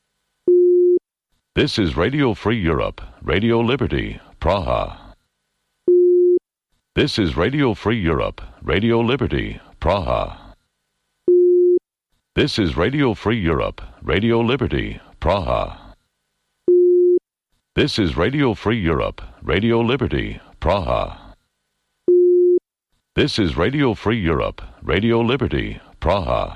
This is Radio Free Europe, Radio Liberty, Praha. This is Radio Free Europe, Radio Liberty, Praha. This is Radio Free Europe, Radio Liberty, Praha. This is Radio Free Europe, Radio Liberty, Praha. This is Radio Free Europe, Radio Liberty, Praha.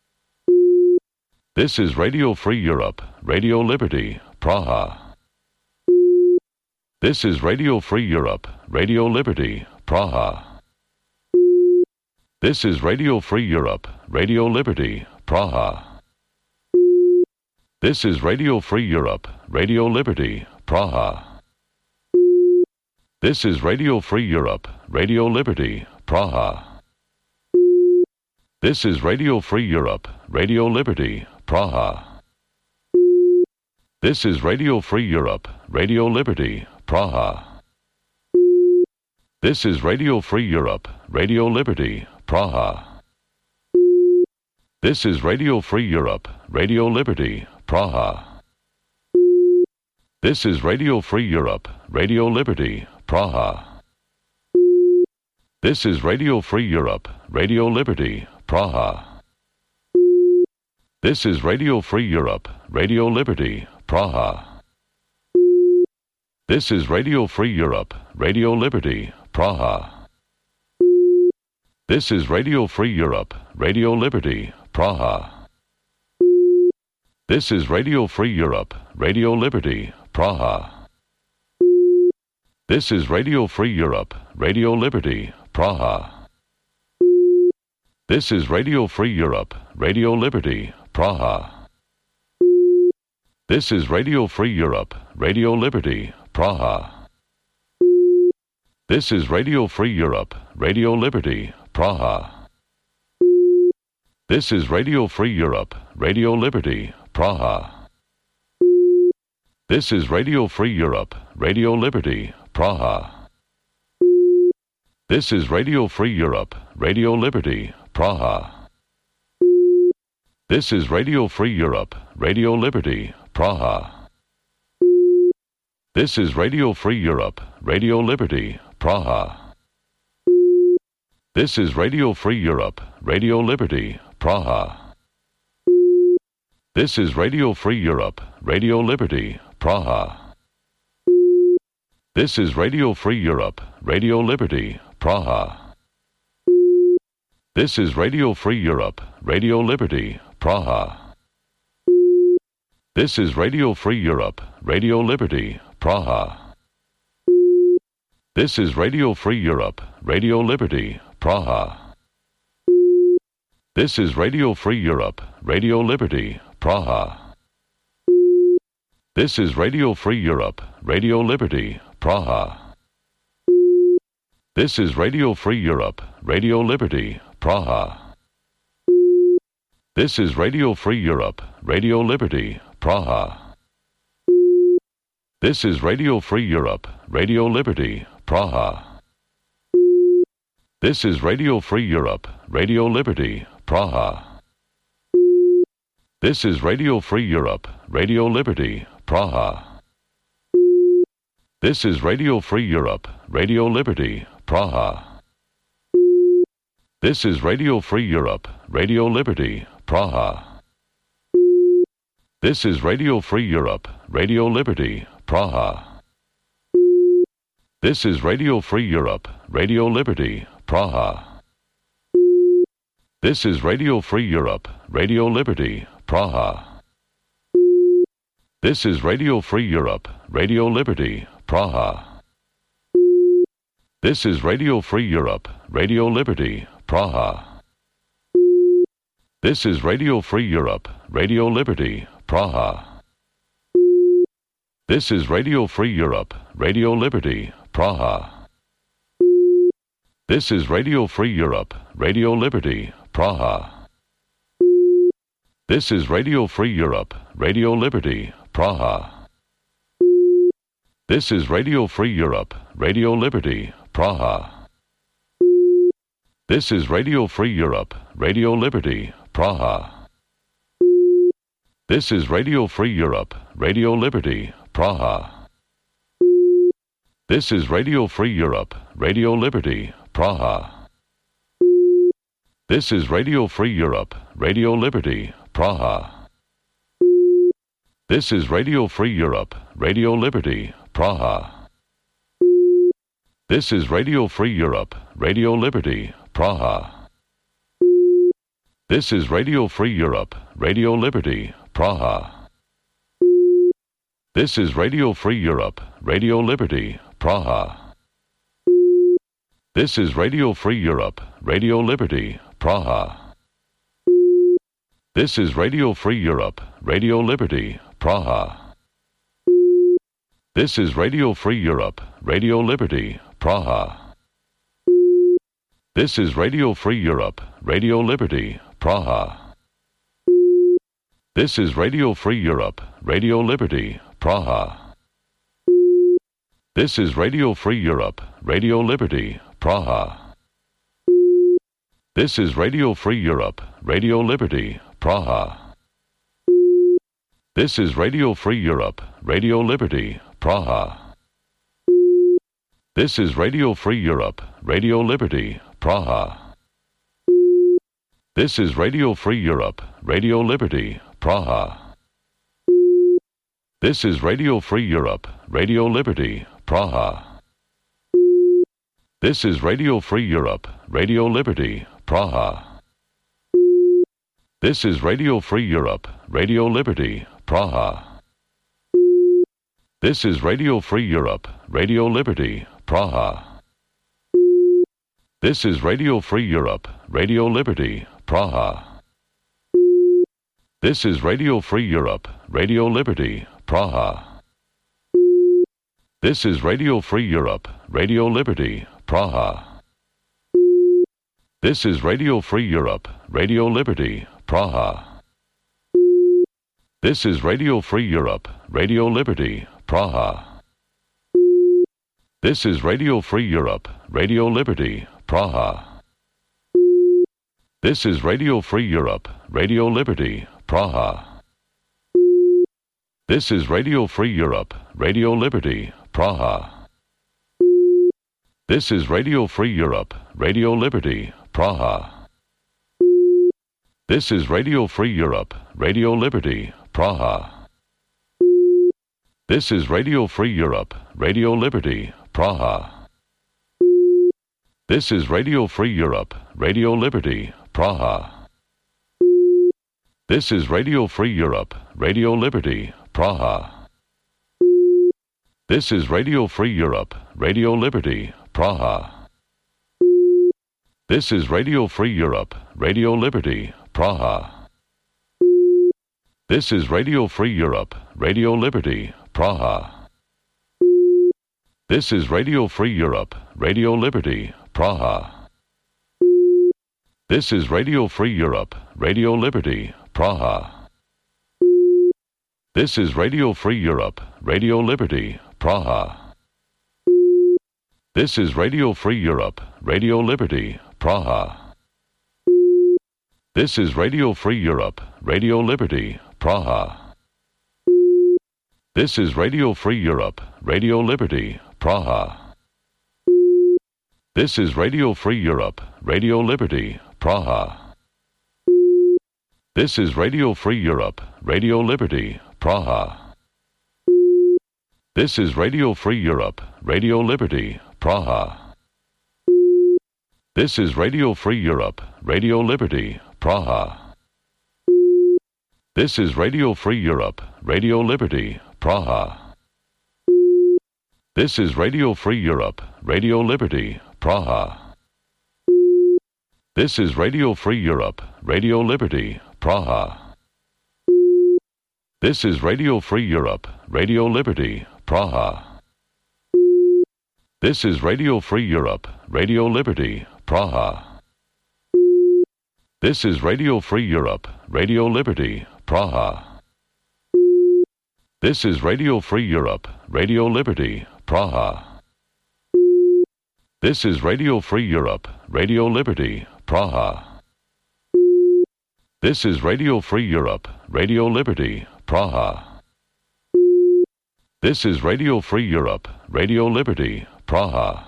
This is Radio Free Europe, Radio Liberty, Praha. This is Radio Free Europe, Radio Liberty, Praha. This is Radio Free Europe, Radio Liberty, Praha. This is Radio Free Europe, Radio Liberty, Praha. This is Radio Free Europe, Radio Liberty, Praha. This is Radio Free Europe, Radio Liberty, Praha. This is Radio Free Europe, Radio Liberty, Praha. This is Radio Free Europe, Radio Liberty, Praha. This is Radio Free Europe, Radio Liberty, Praha. This is Radio Free Europe, Radio Liberty, Praha. This is Radio Free Europe, Radio Liberty, Praha. This is Radio Free Europe, Radio Liberty, Praha. This is Radio Free Europe, Radio Liberty, Praha. This is Radio Free Europe, Radio Liberty, Praha. This is Radio Free Europe, Radio Liberty, Praha. This is Radio Free Europe, Radio Liberty, Praha. This is Radio Free Europe, Radio Liberty, Praha. This is Radio Free Europe, Radio Liberty, Praha. This is Radio Free Europe, Radio Liberty, Praha. This is Radio Free Europe, Radio Liberty, Praha. This is Radio Free Europe, Radio Liberty, Praha. This is Radio Free Europe, Radio Liberty, Praha. This is Radio Free Europe, Radio Liberty, Praha. This is Radio Free Europe, Radio Liberty, Praha. This is Radio Free Europe, Radio Liberty, Praha. This is Radio Free Europe, Radio Liberty, Praha. This is Radio Free Europe, Radio Liberty, Praha. This is Radio Free Europe, Radio Liberty, Praha. This is Radio Free Europe, Radio Liberty, Praha. This is Radio Free Europe, Radio Liberty, Praha. This is Radio Free Europe, Radio Liberty, Praha. This is Radio Free Europe, Radio Liberty, Praha. This is Radio Free Europe, Radio Liberty, Praha. This is Radio Free Europe, Radio Liberty, Praha. This is Radio Free Europe, Radio Liberty, Praha. This is Radio Free Europe, Radio Liberty, Praha. This is Radio Free Europe, Radio Liberty, Praha. This is Radio Free Europe, Radio Liberty, Praha. This is Radio Free Europe, Radio Liberty, Praha. This is Radio Free Europe, Radio Liberty, Praha. This is Radio Free Europe, Radio Liberty, Praha. This is Radio Free Europe, Radio Liberty, Praha. This is Radio Free Europe, Radio Liberty, Praha. This is Radio Free Europe, Radio Liberty, Praha. This is Radio Free Europe, Radio Liberty, Praha. This is Radio Free Europe, Radio Liberty, Praha. This is Radio Free Europe, Radio Liberty, Praha. This is Radio Free Europe, Radio Liberty, Praha. This is Radio Free Europe, Radio Liberty, Praha. This is Radio Free Europe, Radio Liberty, Praha. This is Radio Free Europe, Radio Liberty, Praha. This is Radio Free Europe, Radio Liberty, Praha. This is Radio Free Europe, Radio Liberty, Praha. This is Radio Free Europe, Radio Liberty, Praha. This is Radio Free Europe, Radio Liberty, Praha. This is Radio Free Europe, Radio Liberty, Praha. This is Radio Free Europe, Radio Liberty, Praha. This is Radio Free Europe, Radio Liberty, Praha. This is Radio Free Europe, Radio Liberty, Praha. This is Radio Free Europe, Radio Liberty, Praha. This is Radio Free Europe, Radio Liberty, Praha. This is Radio Free Europe, Radio Liberty, Praha. This is Radio Free Europe, Radio Liberty, Praha. This is Radio Free Europe, Radio Liberty, Praha. This is Radio Free Europe, Radio Liberty, Praha. This is Radio Free Europe, Radio Liberty, Praha. This is Radio Free Europe, Radio Liberty, Praha. This is Radio Free Europe, Radio Liberty, Praha. This is Radio Free Europe, Radio Liberty, Praha. This is Radio Free Europe, Radio Liberty, Praha. This is Radio Free Europe, Radio Liberty, Praha. This is Radio Free Europe, Radio Liberty, Praha. This is Radio Free Europe, Radio Liberty, Praha. This is Radio Free Europe, Radio Liberty, Praha. This is Radio Free Europe, Radio Liberty, Praha. This is Radio Free Europe, Radio Liberty, Praha. This is Radio Free Europe, Radio Liberty, Praha. This is Radio Free Europe, Radio Liberty, Praha. This is Radio Free Europe, Radio Liberty, Praha. This is Radio Free Europe, Radio Liberty, Praha. This is Radio Free Europe, Radio Liberty, Praha. This is Radio Free Europe, Radio Liberty, Praha. This is Radio Free Europe, Radio Liberty, Praha. This is Radio Free Europe, Radio Liberty, Praha. This is Radio Free Europe, Radio Liberty, Praha. This is Radio Free Europe, Radio Liberty, Praha. This is Radio Free Europe, Radio Liberty, Praha. This is Radio Free Europe, Radio Liberty, Praha. This is Radio Free Europe, Radio Liberty, Praha. This is Radio Free Europe, Radio Liberty, Praha. This is Radio Free Europe, Radio Liberty, Praha. This is Radio Free Europe, Radio Liberty, Praha. This is Radio Free Europe, Radio Liberty, Praha. This is Radio Free Europe, Radio Liberty, Praha. This is Radio Free Europe, Radio Liberty, Praha. This is Radio Free Europe, Radio Liberty, Praha. This is Radio Free Europe, Radio Liberty, Praha. This is Radio Free Europe, Radio Liberty, Praha. This is Radio Free Europe, Radio Liberty, Praha. This is Radio Free Europe, Radio Liberty, Praha. This is Radio Free Europe, Radio Liberty, Praha. This is Radio Free Europe, Radio Liberty, Praha. This is Radio Free Europe, Radio Liberty, Praha. This is Radio Free Europe, Radio Liberty, Praha. This is Radio Free Europe, Radio Liberty, Praha. This is Radio Free Europe, Radio Liberty, Praha. This is Radio Free Europe, Radio Liberty, Praha.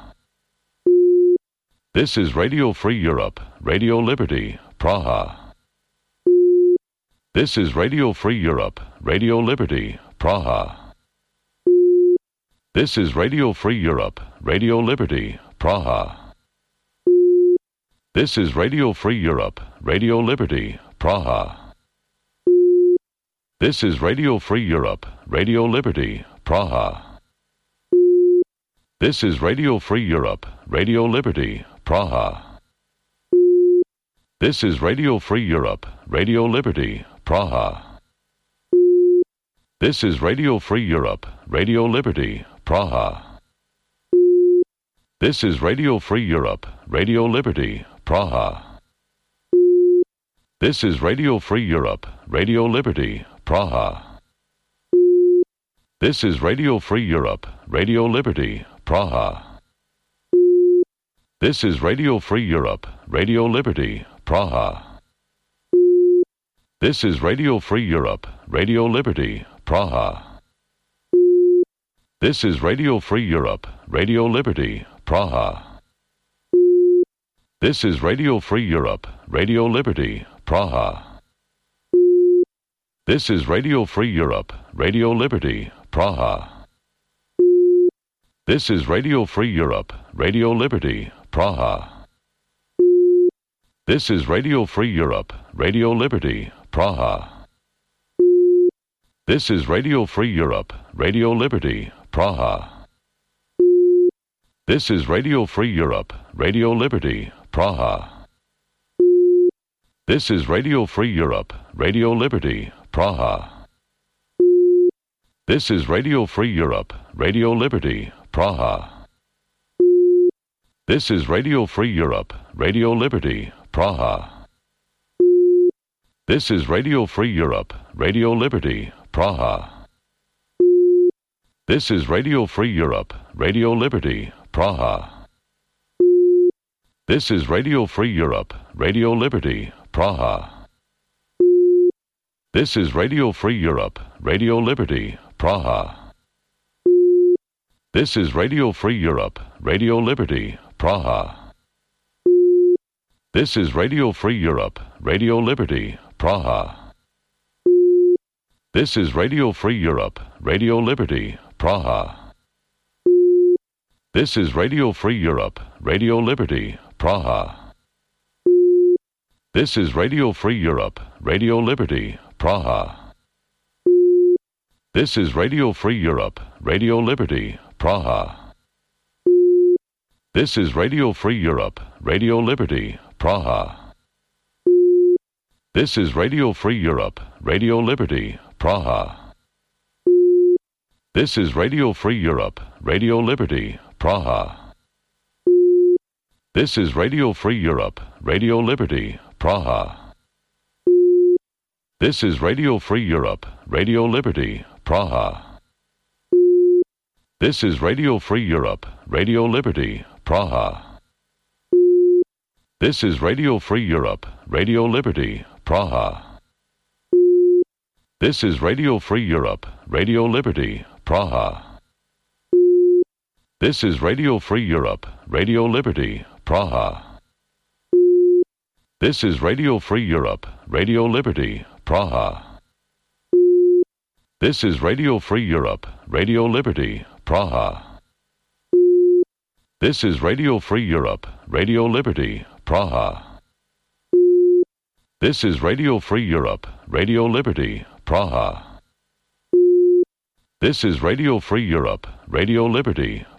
This is Radio Free Europe, Radio Liberty, Praha. This is Radio Free Europe, Radio Liberty, Praha. This is Radio Free Europe, Radio Liberty, Praha. This is Radio Free Europe, Radio Liberty, Praha. This is Radio Free Europe, Radio Liberty, Praha. This is Radio Free Europe, Radio Liberty, Praha. This is Radio Free Europe, Radio Liberty, Praha. This is Radio Free Europe, Radio Liberty, Praha. This is Radio Free Europe, Radio Liberty, Praha. This is Radio Free Europe, Radio Liberty, Praha. This is Radio Free Europe, Radio Liberty, Praha. This is Radio Free Europe, Radio Liberty, Praha. This is Radio Free Europe, Radio Liberty, Praha. This is Radio Free Europe, Radio Liberty, Praha. This is Radio Free Europe, Radio Liberty, Praha. This is Radio Free Europe, Radio Liberty, Praha. This is Radio Free Europe, Radio Liberty, Praha. This is Radio Free Europe, Radio Liberty, Praha. This is Radio Free Europe, Radio Liberty, Praha. This is Radio Free Europe, Radio Liberty, Praha. This is Radio Free Europe, Radio Liberty, Praha. This is Radio Free Europe, Radio Liberty, Praha. This is Radio Free Europe, Radio Liberty, Praha. This is Radio Free Europe, Radio Liberty, Praha. This is Radio Free Europe, Radio Liberty, Praha. This is Radio Free Europe, Radio Liberty, Praha. This is Radio Free Europe, Radio Liberty, Praha. This is Radio Free Europe, Radio Liberty, Praha. This is Radio Free Europe, Radio Liberty, Praha. This is Radio Free Europe, Radio Liberty, Praha. This is Radio Free Europe, Radio Liberty, Praha. This is Radio Free Europe, Radio Liberty, Praha. This is Radio Free Europe, Radio Liberty, Praha. This is Radio Free Europe, Radio Liberty, Praha. This is Radio Free Europe, Radio Liberty, Praha. This is Radio Free Europe, Radio Liberty, Praha. This is Radio Free Europe, Radio Liberty, Praha. This is Radio Free Europe, Radio Liberty, Praha. This is Radio Free Europe, Radio Liberty, Praha. This is Radio Free Europe, Radio Liberty, Praha. This is Radio Free Europe, Radio Liberty, Praha. This is Radio Free Europe, Radio Liberty, Praha. This is Radio Free Europe, Radio Liberty, Praha. This is Radio Free Europe, Radio Liberty, Praha. This is Radio Free Europe, Radio Liberty, Praha. This is Radio Free Europe, Radio Liberty, Praha. This is Radio Free Europe, Radio Liberty,